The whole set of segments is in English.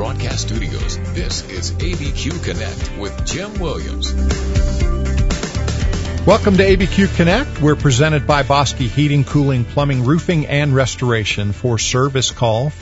Broadcast Studios, this is ABQ Connect with Jim Williams. Welcome to ABQ Connect. We're presented by Bosque Heating, Cooling, Plumbing, Roofing, and Restoration. For service, call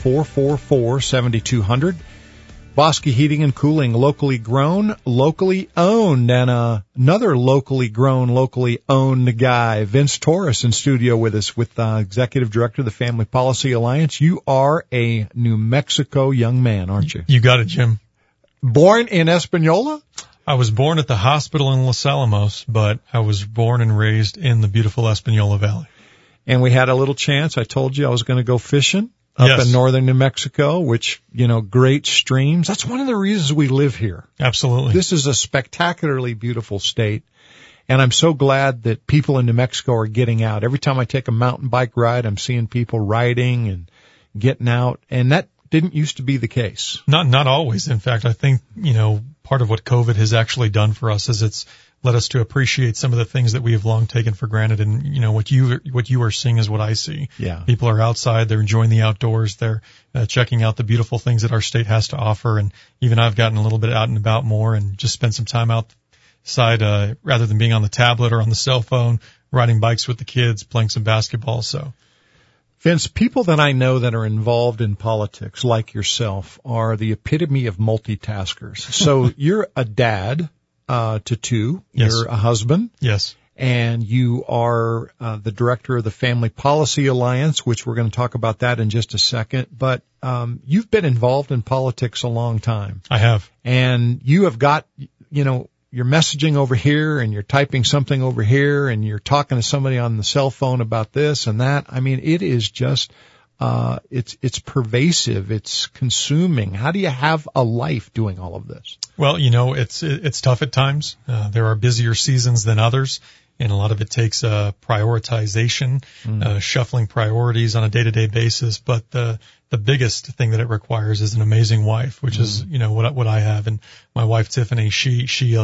444-7200. Bosque Heating and Cooling, locally grown, locally owned, and another locally grown, locally owned guy, Vince Torres, in studio with us, with Executive Director of the Family Policy Alliance. You are a New Mexico young man, aren't you? You got it, Jim. Born in Espanola? I was born at the hospital in Los Alamos, but I was born and raised in the beautiful Espanola Valley. And we had a little chance. I told you I was going to go fishing up in northern New Mexico, which, great streams. That's one of the reasons we live here. Absolutely. This is a spectacularly beautiful state, and I'm so glad that people in New Mexico are getting out. Every time I take a mountain bike ride, I'm seeing people riding and getting out, and that didn't used to be the case. Not always. In fact, I think, part of what COVID has actually done for us is it's led us to appreciate some of the things that we have long taken for granted. And, what you are seeing is what I see. Yeah. People are outside. They're enjoying the outdoors. They're checking out the beautiful things that our state has to offer. And even I've gotten a little bit out and about more and just spent some time outside, rather than being on the tablet or on the cell phone, riding bikes with the kids, playing some basketball. So, Vince, people that I know that are involved in politics, like yourself, are the epitome of multitaskers. So you're a dad to two. Yes. You're a husband. Yes. And you are the director of the Family Policy Alliance, which we're going to talk about that in just a second. But you've been involved in politics a long time. I have. And you have got, you're messaging over here and you're typing something over here and you're talking to somebody on the cell phone about this and that. I mean, it is just, it's pervasive. It's consuming. How do you have a life doing all of this? Well, it's tough at times. There are busier seasons than others, and a lot of it takes prioritization, shuffling priorities on a day-to-day basis. But the biggest thing that it requires is an amazing wife, which is, what I have. And my wife, Tiffany, she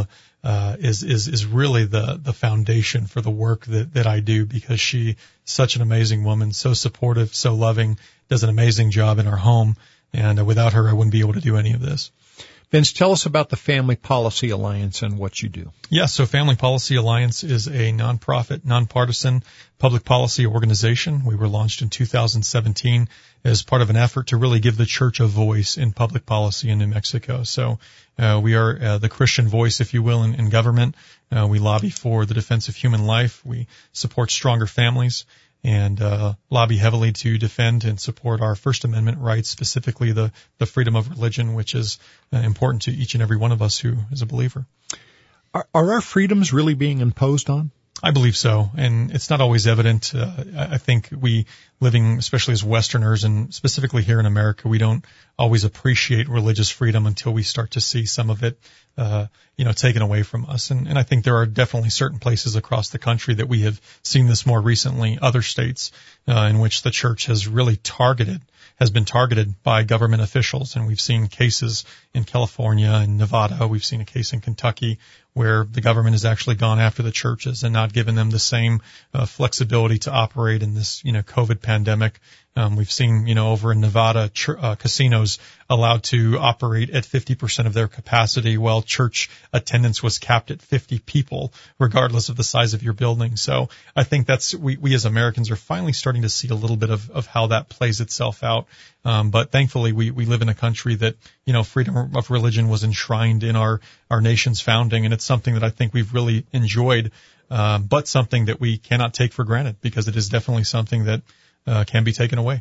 is really the foundation for the work that I do, because she's such an amazing woman, so supportive, so loving, does an amazing job in our home. And without her, I wouldn't be able to do any of this. Vince, tell us about the Family Policy Alliance and what you do. Yes, so Family Policy Alliance is a nonprofit, nonpartisan public policy organization. We were launched in 2017 as part of an effort to really give the church a voice in public policy in New Mexico. So we are the Christian voice, if you will, in government. We lobby for the defense of human life. We support stronger families, and lobby heavily to defend and support our First Amendment rights, specifically the freedom of religion, which is important to each and every one of us who is a believer. Are our freedoms really being imposed on? I believe so, and it's not always evident. I think we, living especially as Westerners and specifically here in America, we don't always appreciate religious freedom until we start to see some of it, taken away from us. And I think there are definitely certain places across the country that we have seen this more recently, other states, in which the church has really has been targeted by government officials. And we've seen cases in California and Nevada. We've seen a case in Kentucky where the government has actually gone after the churches and not given them the same flexibility to operate in this, COVID pandemic. We've seen, over in Nevada, casinos allowed to operate at 50% of their capacity, while church attendance was capped at 50 people, regardless of the size of your building. So I think we as Americans are finally starting to see a little bit of how that plays itself out. But thankfully we live in a country that, freedom of religion was enshrined in our nation's founding. And it's something that I think we've really enjoyed, but something that we cannot take for granted, because it is definitely something that can be taken away.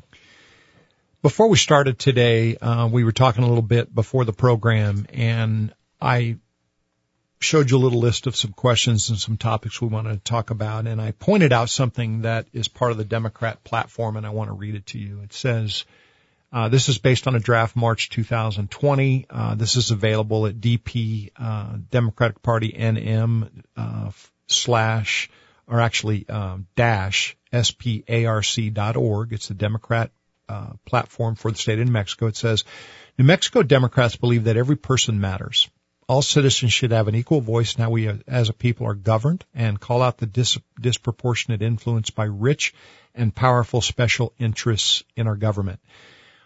Before we started today, we were talking a little bit before the program, and I showed you a little list of some questions and some topics we wanted to talk about, and I pointed out something that is part of the Democrat platform, and I want to read it to you. It says, this is based on a draft March 2020. This is available at DP, Democratic Party NM, dash SPARC.org. It's the Democrat platform for the state of New Mexico. It says, New Mexico Democrats believe that every person matters. All citizens should have an equal voice in how we as a people are governed, and call out the disproportionate influence by rich and powerful special interests in our government.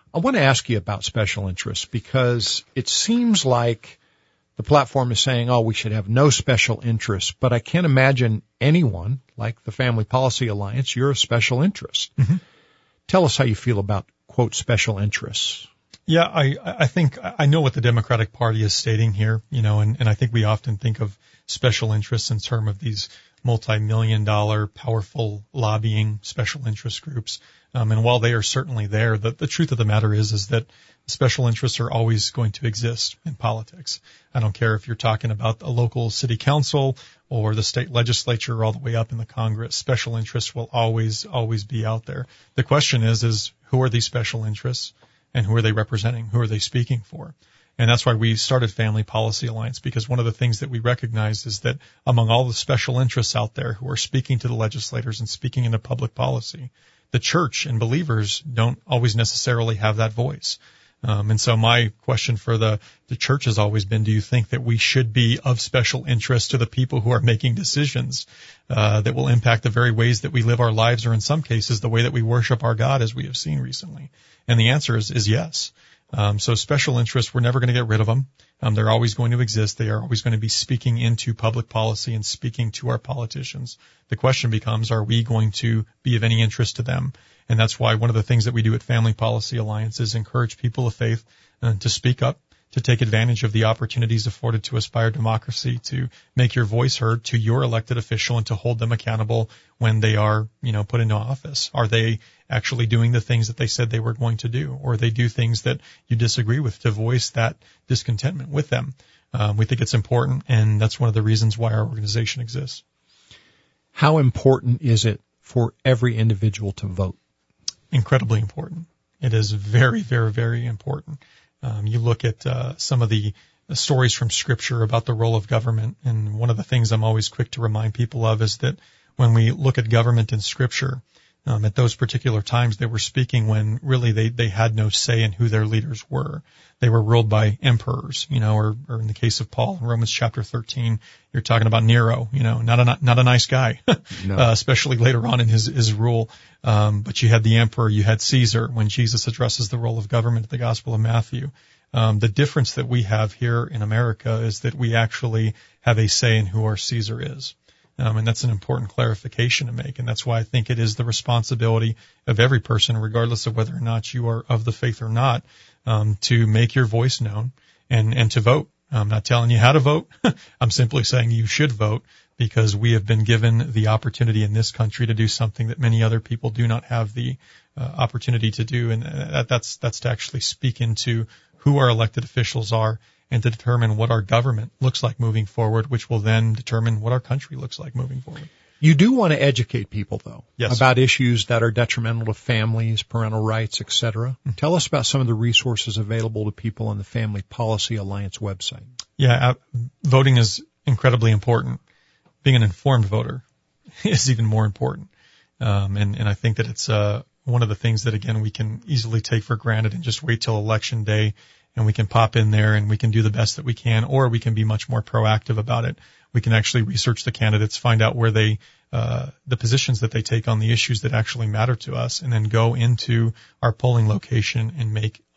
I want to ask you about special interests because it seems like the platform is saying, we should have no special interests, but I can't imagine anyone like the Family Policy Alliance, you're a special interest. Mm-hmm. Tell us how you feel about, quote, special interests. Yeah, I think I know what the Democratic Party is stating here, and I think we often think of special interests in terms of these multi-million-dollar powerful lobbying special interest groups. And while they are certainly there, the truth of the matter is that special interests are always going to exist in politics. I don't care if you're talking about a local city council or the state legislature all the way up in the Congress. Special interests will always be out there. The question is who are these special interests and who are they representing? Who are they speaking for? And that's why we started Family Policy Alliance, because one of the things that we recognize is that among all the special interests out there who are speaking to the legislators and speaking into public policy, the church and believers don't always necessarily have that voice. And so my question for the church has always been, do you think that we should be of special interest to the people who are making decisions that will impact the very ways that we live our lives, or in some cases the way that we worship our God, as we have seen recently? And the answer is yes. So special interests, we're never going to get rid of them. They're always going to exist. They are always going to be speaking into public policy and speaking to our politicians. The question becomes, are we going to be of any interest to them? And that's why one of the things that we do at Family Policy Alliance is encourage people of faith to speak up, to take advantage of the opportunities afforded to us by our democracy, to make your voice heard to your elected official and to hold them accountable when they are, put into office. Are they actually doing the things that they said they were going to do, or they do things that you disagree with, to voice that discontentment with them? We think it's important, and that's one of the reasons why our organization exists. How important is it for every individual to vote? Incredibly important. It is very, very, very important. You look at some of the stories from Scripture about the role of government, and one of the things I'm always quick to remind people of is that when we look at government in Scripture, at those particular times they were speaking when really they had no say in who their leaders were. They were ruled by emperors, or in the case of Paul in Romans chapter 13, you're talking about Nero, not a nice guy, no. Especially later on in his rule. But you had the emperor, you had Caesar when Jesus addresses the role of government in the Gospel of Matthew. The difference that we have here in America is that we actually have a say in who our Caesar is. And that's an important clarification to make. And that's why I think it is the responsibility of every person, regardless of whether or not you are of the faith or not, to make your voice known and to vote. I'm not telling you how to vote. I'm simply saying you should vote, because we have been given the opportunity in this country to do something that many other people do not have the opportunity to do. And that's to actually speak into who our elected officials are, and to determine what our government looks like moving forward, which will then determine what our country looks like moving forward. You do want to educate people, though, yes, about issues that are detrimental to families, parental rights, etc. Mm-hmm. Tell us about some of the resources available to people on the Family Policy Alliance website. Yeah, voting is incredibly important. Being an informed voter is even more important. And I think that it's one of the things that, again, we can easily take for granted and just wait till election day, and we can pop in there and we can do the best that we can, or we can be much more proactive about it. We can actually research the candidates, find out where the positions that they take on the issues that actually matter to us, and then go into our polling location and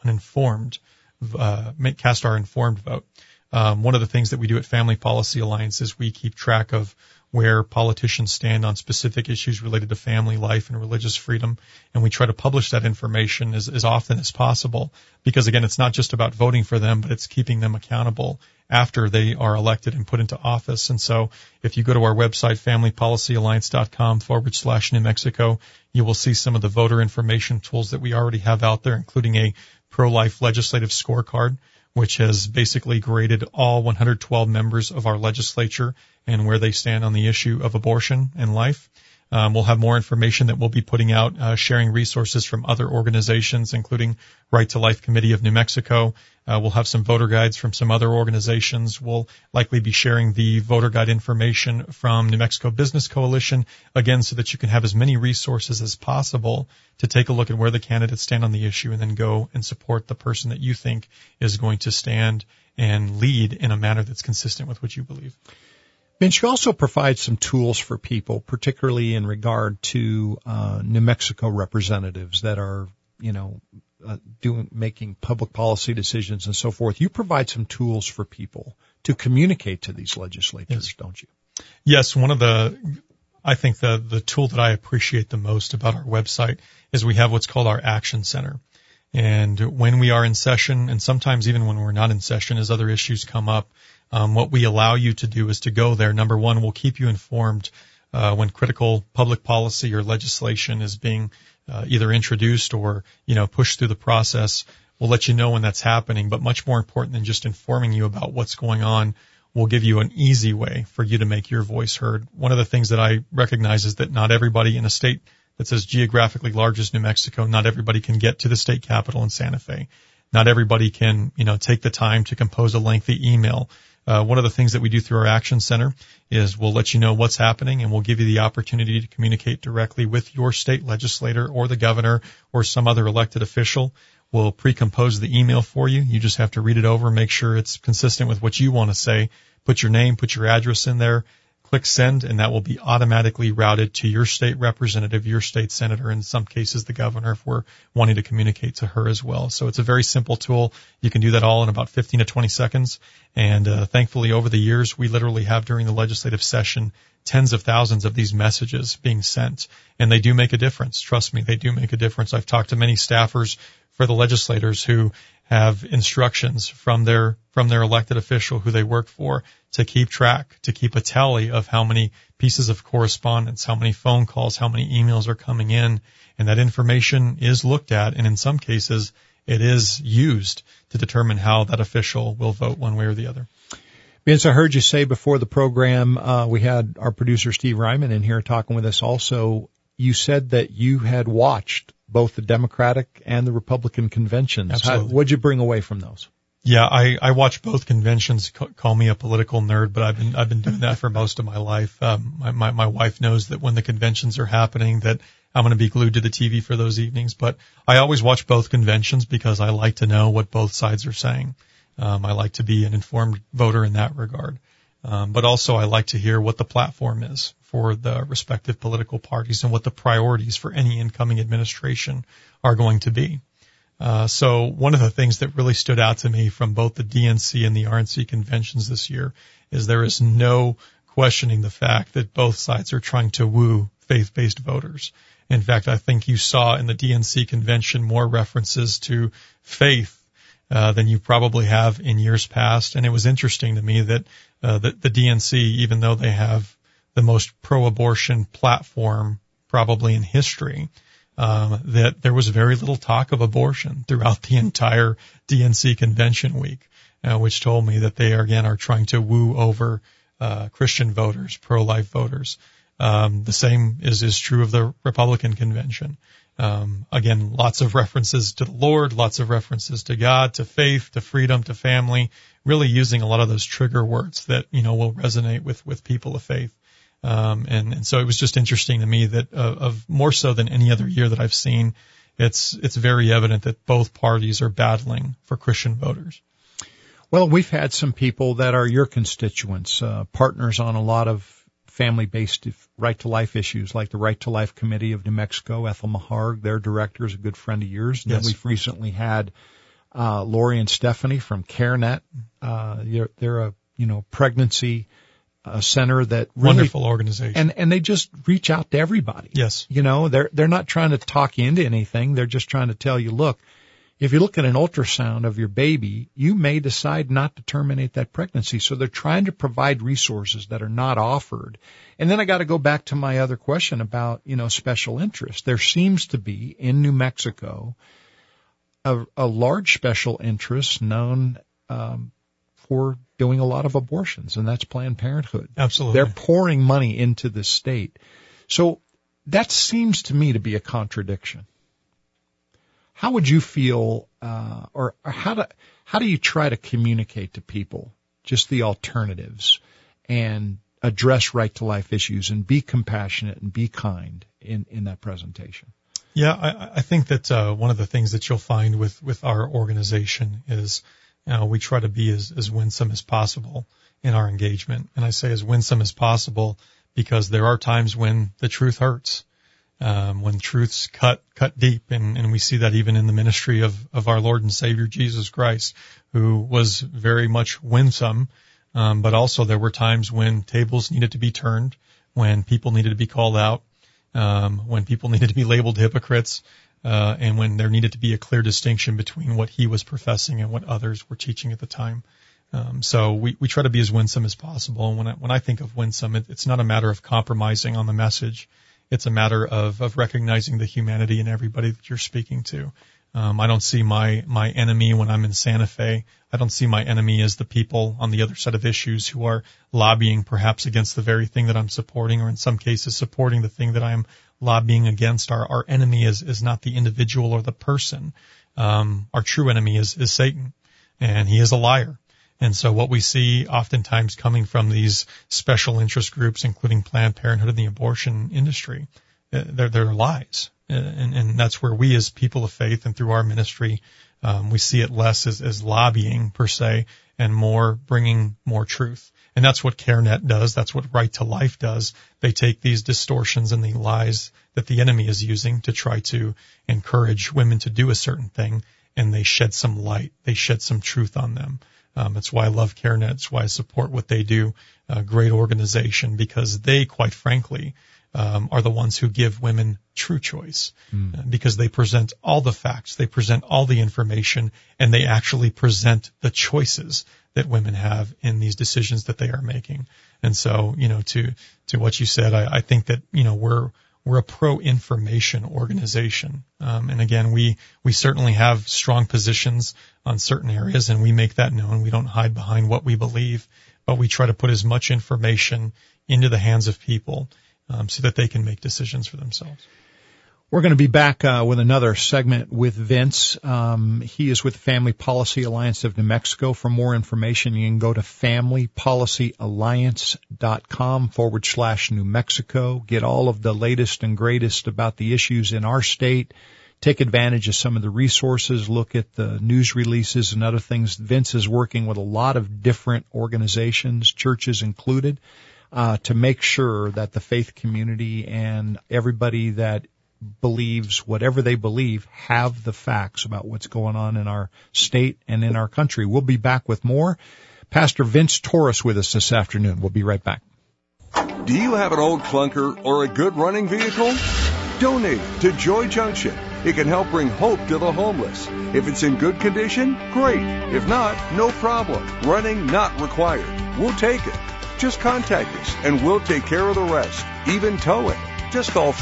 cast our informed vote. One of the things that we do at Family Policy Alliance is we keep track of where politicians stand on specific issues related to family life and religious freedom, and we try to publish that information as often as possible, because again, it's not just about voting for them, but it's keeping them accountable after they are elected and put into office. And so if you go to our website, familypolicyalliance.com/New Mexico, you will see some of the voter information tools that we already have out there, including a pro-life legislative scorecard, which has basically graded all 112 members of our legislature and where they stand on the issue of abortion and life. We'll have more information that we'll be putting out, sharing resources from other organizations, including Right to Life Committee of New Mexico. We'll have some voter guides from some other organizations. We'll likely be sharing the voter guide information from New Mexico Business Coalition, again, so that you can have as many resources as possible to take a look at where the candidates stand on the issue, and then go and support the person that you think is going to stand and lead in a manner that's consistent with what you believe. Vince, you also provide some tools for people, particularly in regard to New Mexico representatives that are, making public policy decisions and so forth. You provide some tools for people to communicate to these legislators, yes. Don't you? Yes. I think the tool that I appreciate the most about our website is we have what's called our Action Center. And when we are in session, and sometimes even when we're not in session as other issues come up, what we allow you to do is to go there. Number one, we'll keep you informed when critical public policy or legislation is being either introduced or, pushed through the process. We'll let you know when that's happening. But much more important than just informing you about what's going on, we'll give you an easy way for you to make your voice heard. One of the things that I recognize is that not everybody in a state that's as geographically large as New Mexico, not everybody can get to the state capitol in Santa Fe. Not everybody can, take the time to compose a lengthy email. One of the things that we do through our Action Center is we'll let you know what's happening, and we'll give you the opportunity to communicate directly with your state legislator or the governor or some other elected official. We'll pre-compose the email for you. You just have to read it over, make sure it's consistent with what you want to say. Put your name, put your address in there, click send, and that will be automatically routed to your state representative, your state senator, in some cases the governor, if we're wanting to communicate to her as well. So it's a very simple tool. You can do that all in about 15 to 20 seconds. And thankfully, over the years, we literally have during the legislative session tens of thousands of these messages being sent. And they do make a difference. Trust me, they do make a difference. I've talked to many staffers for the legislators who have instructions from their elected official who they work for to keep track, to keep a tally of how many pieces of correspondence, how many phone calls, how many emails are coming in. And that information is looked at, and in some cases it is used to determine how that official will vote one way or the other. Vince, I heard you say before the program, we had our producer Steve Ryman in here talking with us also. You said that you had watched both the Democratic and the Republican conventions. Absolutely. What'd you bring away from those? Yeah, I watch both conventions. Call me a political nerd, but I've been doing that for most of my life. My wife knows that when the conventions are happening that I'm going to be glued to the TV for those evenings. But I always watch both conventions because I like to know what both sides are saying. I like to be an informed voter in that regard. But also I like to hear what the platform is for the respective political parties and what the priorities for any incoming administration are going to be. So one of the things that really stood out to me from both the DNC and the RNC conventions this year is there is no questioning the fact that both sides are trying to woo faith-based voters. In fact, I think you saw in the DNC convention more references to faith than you probably have in years past. And it was interesting to me that the DNC, even though they have the most pro-abortion platform probably in history, that there was very little talk of abortion throughout the entire DNC convention week, which told me that they are trying to woo over Christian voters, pro-life voters. The same is true of the Republican convention. Again, lots of references to the Lord, lots of references to God, to faith, to freedom, to family, really using a lot of those trigger words that, will resonate with people of faith. And so it was just interesting to me that of more so than any other year that I've seen, it's very evident that both parties are battling for Christian voters. Well, we've had some people that are your constituents, partners on a lot of family-based right-to-life issues, like the Right to Life Committee of New Mexico. Ethel Maharg, their director, is a good friend of yours. And yes. Then we've recently had Lori and Stephanie from CareNet. They're a pregnancy center that really, wonderful organization, and they just reach out to everybody. Yes, they're not trying to talk you into anything. They're just trying to tell you, look, if you look at an ultrasound of your baby, you may decide not to terminate that pregnancy. So they're trying to provide resources that are not offered. And then I got to go back to my other question about, special interest. There seems to be in New Mexico a large special interest known for doing a lot of abortions, and that's Planned Parenthood. Absolutely. They're pouring money into the state. So that seems to me to be a contradiction. How would you feel, or how do you try to communicate to people just the alternatives and address right-to-life issues and be compassionate and be kind in that presentation? Yeah, I think that one of the things that you'll find with our organization is we try to be as winsome as possible in our engagement. And I say as winsome as possible because there are times when the truth hurts. when truths cut deep. And we see that even in the ministry of our Lord and Savior Jesus Christ, who was very much winsome. But also there were times when tables needed to be turned, when people needed to be called out, when people needed to be labeled hypocrites, and when there needed to be a clear distinction between what he was professing and what others were teaching at the time. So we try to be as winsome as possible. And when I think of winsome, it's not a matter of compromising on the message. It's a matter of recognizing the humanity in everybody that you're speaking to. I don't see my enemy when I'm in Santa Fe. I don't see my enemy as the people on the other side of issues who are lobbying perhaps against the very thing that I'm supporting, or in some cases supporting the thing that I'm lobbying against. Our enemy is not the individual or the person. Our true enemy is Satan, and he is a liar. And so what we see oftentimes coming from these special interest groups, including Planned Parenthood and the abortion industry, they're lies. And that's where we as people of faith and through our ministry, we see it less as lobbying per se, and more bringing more truth. And that's what CareNet does. That's what Right to Life does. They take these distortions and the lies that the enemy is using to try to encourage women to do a certain thing, and they shed some light. They shed some truth on them. That's why I love CareNet. It's why I support what they do. A great organization, because they, quite frankly, are the ones who give women true choice, because they present all the facts, they present all the information, and they actually present the choices that women have in these decisions that they are making. And so, to what you said, I think that, we're a pro-information organization. And again, we certainly have strong positions on certain areas, and we make that known. We don't hide behind what we believe, but we try to put as much information into the hands of people so that they can make decisions for themselves. We're going to be back with another segment with Vince. He is with Family Policy Alliance of New Mexico. For more information, you can go to familypolicyalliance.com/New Mexico. Get all of the latest and greatest about the issues in our state. Take advantage of some of the resources. Look at the news releases and other things. Vince is working with a lot of different organizations, churches included, to make sure that the faith community and everybody that believes whatever they believe have the facts about what's going on in our state and in our country. We'll be back with more. Pastor Vince Torres with us this afternoon. We'll be right back. Do you have an old clunker or a good running vehicle? Donate to Joy Junction. It can help bring hope to the homeless. If it's in good condition, great. If not, no problem. Running not required. We'll take it. Just contact us and we'll take care of the rest, even towing. Just call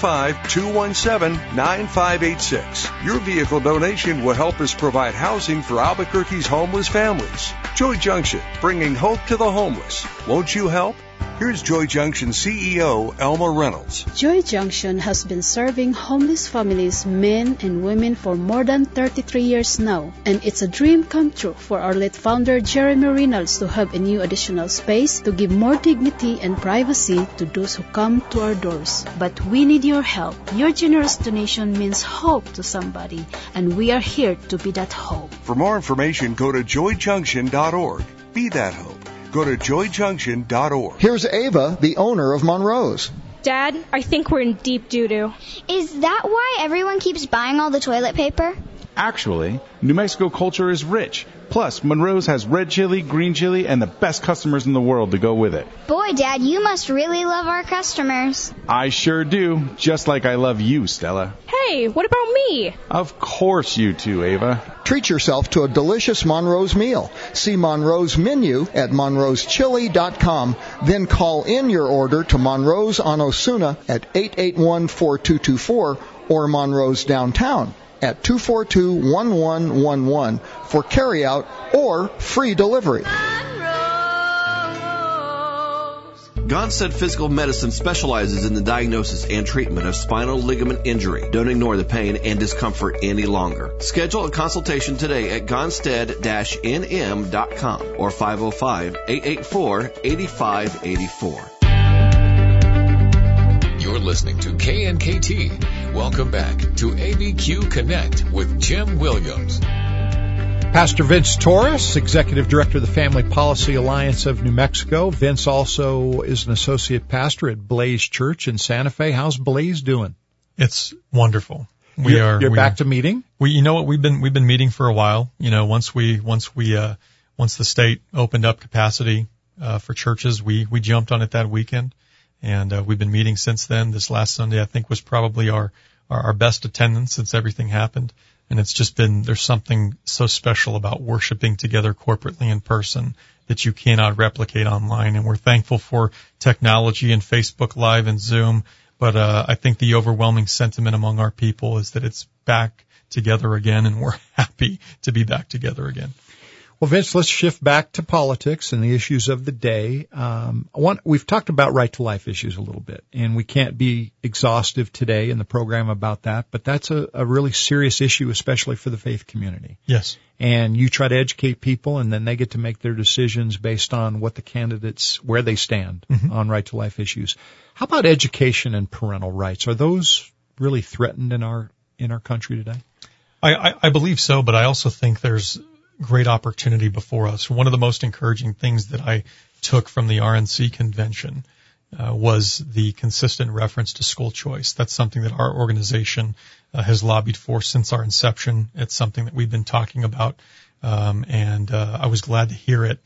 505-217-9586. Your vehicle donation will help us provide housing for Albuquerque's homeless families. Joy Junction, bringing hope to the homeless. Won't you help? Here's Joy Junction CEO Elma Reynolds. Joy Junction has been serving homeless families, men and women, for more than 33 years now. And it's a dream come true for our late founder Jeremy Reynolds to have a new additional space to give more dignity and privacy to those who come to our doors. But we need your help. Your generous donation means hope to somebody, and we are here to be that hope. For more information, go to joyjunction.org. Be that hope. Go to joyjunction.org. Here's Ava, the owner of Monroe's. Dad, I think we're in deep doo-doo. Is that why everyone keeps buying all the toilet paper? Actually, New Mexico culture is rich. Plus, Monroe's has red chili, green chili, and the best customers in the world to go with it. Boy, Dad, you must really love our customers. I sure do, just like I love you, Stella. Hey, what about me? Of course you too, Ava. Treat yourself to a delicious Monroe's meal. See Monroe's menu at monroeschili.com. Then call in your order to Monroe's on Osuna at 881-4224 or Monroe's downtown at 242-1111 for carryout or free delivery. Gonstead Physical Medicine specializes in the diagnosis and treatment of spinal ligament injury. Don't ignore the pain and discomfort any longer. Schedule a consultation today at gonstead-nm.com or 505-884-8584. You're listening to KNKT. Welcome back to ABQ Connect with Jim Williams. Pastor Vince Torres, Executive Director of the Family Policy Alliance of New Mexico. Vince also is an associate pastor at Blaze Church in Santa Fe. How's Blaze doing? It's wonderful. You're back to meeting? You know what, we've been meeting for a while. You know, once the state opened up capacity, for churches, we jumped on it that weekend, and we've been meeting since then. This last Sunday, I think, was probably our best attendance since everything happened. And it's just there's something so special about worshiping together corporately in person that you cannot replicate online. And we're thankful for technology and Facebook Live and Zoom. But I think the overwhelming sentiment among our people is that it's back together again, and we're happy to be back together again. Well, Vince, let's shift back to politics and the issues of the day. We've talked about right to life issues a little bit, and we can't be exhaustive today in the program about that, but that's a really serious issue, especially for the faith community. Yes. And you try to educate people, and then they get to make their decisions based on what the candidates, where they stand on right to life issues. How about education and parental rights? Are those really threatened in our country today? I believe so, but I also think there's great opportunity before us. One of the most encouraging things that I took from the RNC convention was the consistent reference to school choice. That's something that our organization has lobbied for since our inception. It's something that we've been talking about, and I was glad to hear it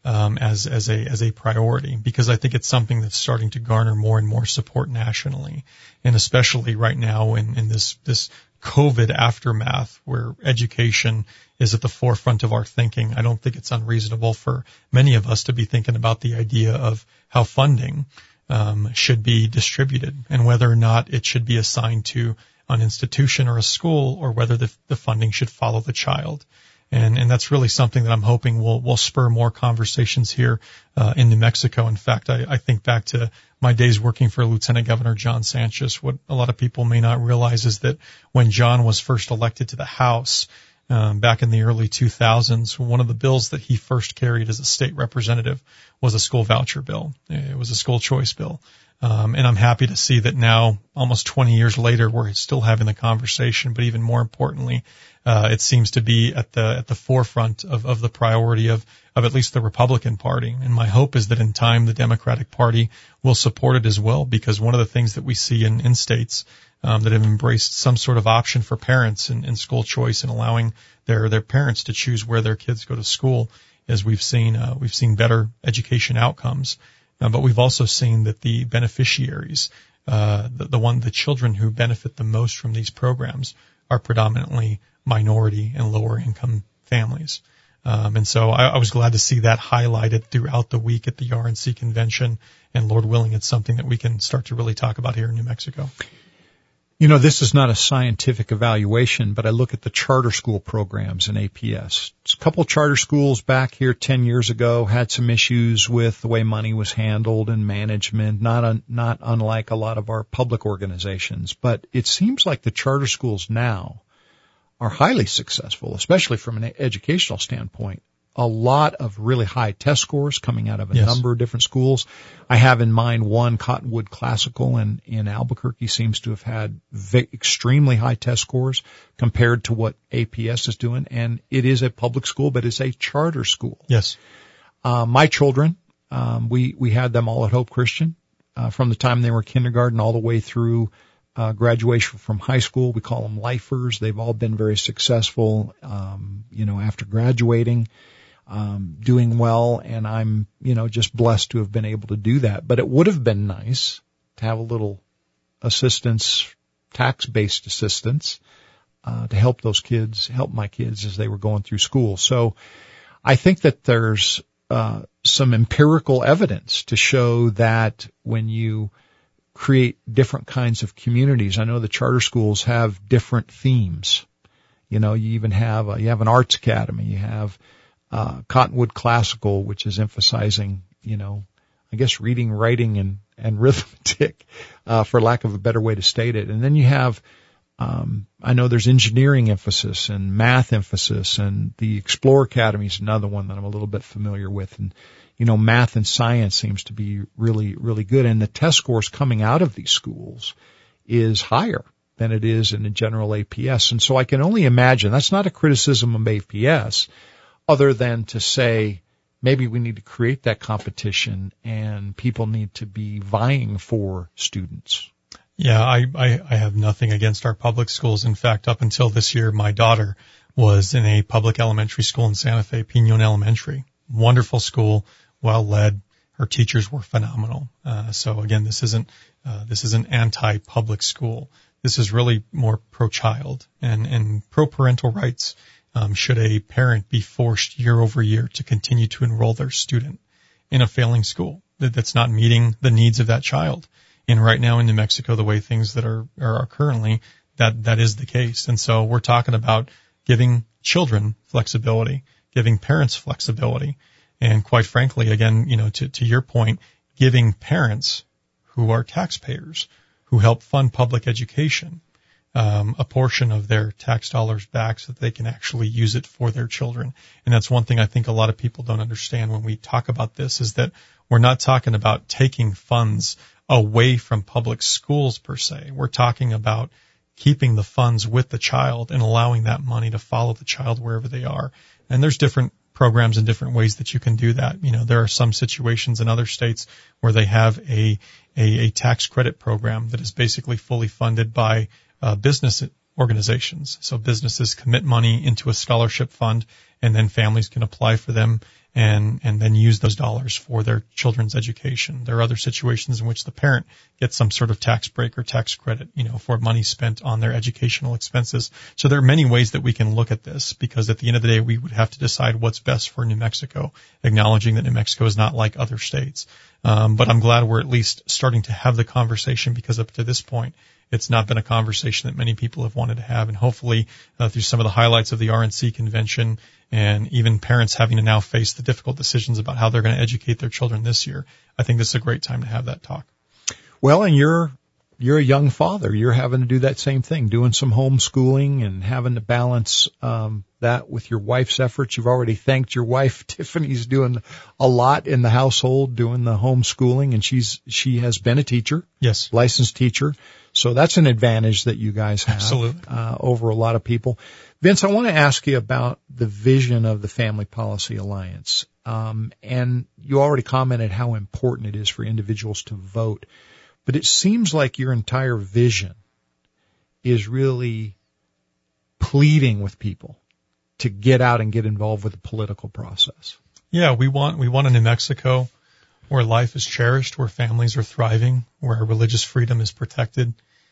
as a priority, because I think it's something that's starting to garner more and more support nationally, and especially right now in this COVID aftermath where education is at the forefront of our thinking. I don't think it's unreasonable for many of us to be thinking about the idea of how funding should be distributed and whether or not it should be assigned to an institution or a school, or whether the funding should follow the child. And that's really something that I'm hoping will spur more conversations here in New Mexico. In fact, I think back to my days working for Lieutenant Governor John Sanchez. What a lot of people may not realize is that when John was first elected to the House back in the early 2000s, one of the bills that he first carried as a state representative was a school voucher bill. It was a school choice bill. And I'm happy to see that now, almost 20 years later, we're still having the conversation. But even more importantly, it seems to be at the forefront of the priority of at least the Republican Party. And my hope is that in time, the Democratic Party will support it as well, because one of the things that we see in states that have embraced some sort of option for parents in school choice and allowing their parents to choose where their kids go to school is we've seen better education outcomes. But we've also seen that the beneficiaries, the children who benefit the most from these programs are predominantly minority and lower income families. And so I was glad to see that highlighted throughout the week at the RNC convention. And Lord willing, it's something that we can start to really talk about here in New Mexico. You know, this is not a scientific evaluation, but I look at the charter school programs in APS. A couple charter schools back here 10 years ago had some issues with the way money was handled and management, not unlike a lot of our public organizations. But it seems like the charter schools now are highly successful, especially from an educational standpoint. A lot of really high test scores coming out of a number of different schools. I have in mind one, Cottonwood Classical in Albuquerque, seems to have had extremely high test scores compared to what APS is doing. And it is a public school, but it's a charter school. Yes. My children, we had them all at Hope Christian, from the time they were kindergarten all the way through graduation from high school. We call them lifers. They've all been very successful, after graduating. Doing well, and I'm, just blessed to have been able to do that. But it would have been nice to have a little assistance, tax-based assistance, to help my kids as they were going through school. So I think that there's some empirical evidence to show that when you create different kinds of communities, I know the charter schools have different themes. You even have you have an arts academy, you have Cottonwood Classical, which is emphasizing, reading, writing, and arithmetic, for lack of a better way to state it. And then you have, I know there's engineering emphasis and math emphasis, and the Explore Academy is another one that I'm a little bit familiar with. And, math and science seems to be really, really good. And the test scores coming out of these schools is higher than it is in the general APS. And so I can only imagine, that's not a criticism of APS, other than to say maybe we need to create that competition and people need to be vying for students. Yeah, I have nothing against our public schools. In fact, up until this year, my daughter was in a public elementary school in Santa Fe, Pinon Elementary. Wonderful school, well led. Her teachers were phenomenal. So again, this isn't anti-public school. This is really more pro-child and pro-parental rights. Should a parent be forced year over year to continue to enroll their student in a failing school that's not meeting the needs of that child? And right now in New Mexico, the way things that are currently, that is the case. And so we're talking about giving children flexibility, giving parents flexibility, and quite frankly, again, to your point, giving parents who are taxpayers, who help fund public education, a portion of their tax dollars back so that they can actually use it for their children. And that's one thing I think a lot of people don't understand when we talk about this, is that we're not talking about taking funds away from public schools per se. We're talking about keeping the funds with the child and allowing that money to follow the child wherever they are. And there's different programs and different ways that you can do that. There are some situations in other states where they have a tax credit program that is basically fully funded by business organizations. So businesses commit money into a scholarship fund, and then families can apply for them and then use those dollars for their children's education. There are other situations in which the parent gets some sort of tax break or tax credit, for money spent on their educational expenses. So there are many ways that we can look at this, because at the end of the day, we would have to decide what's best for New Mexico, acknowledging that New Mexico is not like other states. But I'm glad we're at least starting to have the conversation, because up to this point, it's not been a conversation that many people have wanted to have. And hopefully, through some of the highlights of the RNC convention and even parents having to now face the difficult decisions about how they're going to educate their children this year, I think this is a great time to have that talk. Well, and you're a young father. You're having to do that same thing, doing some homeschooling and having to balance that with your wife's efforts. You've already thanked your wife. Tiffany's doing a lot in the household, doing the homeschooling, and she has been a teacher. Yes. Licensed teacher. So that's an advantage that you guys have. Absolutely. Over a lot of people. Vince, I want to ask you about the vision of the Family Policy Alliance. And you already commented how important it is for individuals to vote. But it seems like your entire vision is really pleading with people to get out and get involved with the political process. Yeah, we want a New Mexico where life is cherished, where families are thriving, where religious freedom is protected.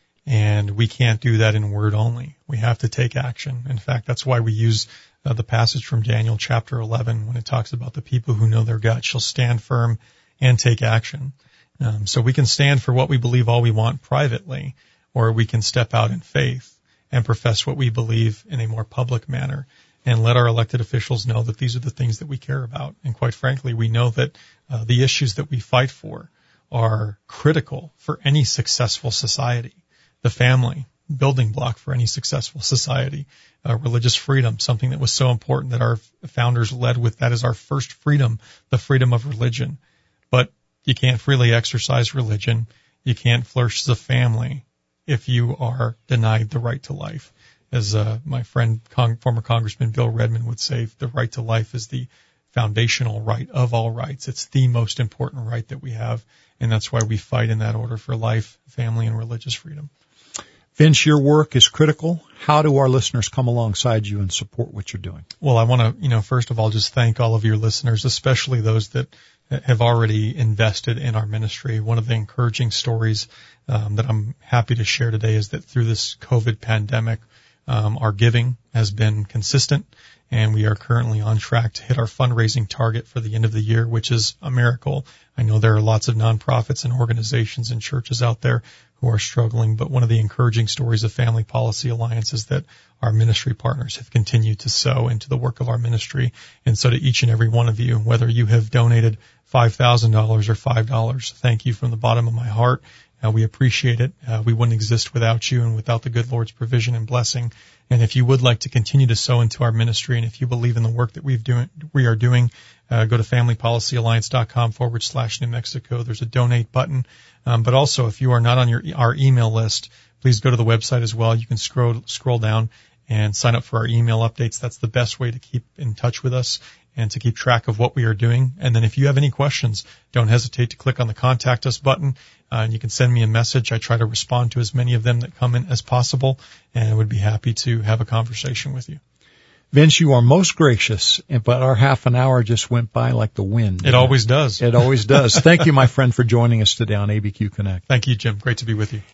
And we can't do that in word only. We have to take action. In fact, that's why we use the passage from Daniel chapter 11 when it talks about the people who know their God shall stand firm and take action. So we can stand for what we believe all we want privately, or we can step out in faith and profess what we believe in a more public manner and let our elected officials know that these are the things that we care about. And quite frankly, we know that the issues that we fight for are critical for any successful society. The family, building block for any successful society. Religious freedom, something that was so important that our founders led with. That is our first freedom, the freedom of religion. But you can't freely exercise religion. You can't flourish as a family if you are denied the right to life. As my friend, former Congressman Bill Redmond would say, the right to life is the foundational right of all rights. It's the most important right that we have, and that's why we fight in that order for life, family, and religious freedom. Vince, your work is critical. How do our listeners come alongside you and support what you're doing? Well, I want to, first of all, just thank all of your listeners, especially those that have already invested in our ministry. One of the encouraging stories that I'm happy to share today is that through this COVID pandemic, our giving has been consistent, and we are currently on track to hit our fundraising target for the end of the year, which is a miracle. I know there are lots of nonprofits and organizations and churches out there who are struggling, but one of the encouraging stories of Family Policy Alliance is that our ministry partners have continued to sow into the work of our ministry. And so to each and every one of you, whether you have donated $5,000 or $5, thank you from the bottom of my heart. We appreciate it. We wouldn't exist without you and without the good Lord's provision and blessing. And if you would like to continue to sow into our ministry, and if you believe in the work that we are doing, go to familypolicyalliance.com/New Mexico. There's a donate button. But also, if you are not on our email list, please go to the website as well. You can scroll down and sign up for our email updates. That's the best way to keep in touch with us and to keep track of what we are doing. And then if you have any questions, don't hesitate to click on the Contact Us button, and you can send me a message. I try to respond to as many of them that come in as possible, and I would be happy to have a conversation with you. Vince, you are most gracious, but our half an hour just went by like the wind. It always does. It always does. Thank you, my friend, for joining us today on ABQ Connect. Thank you, Jim. Great to be with you.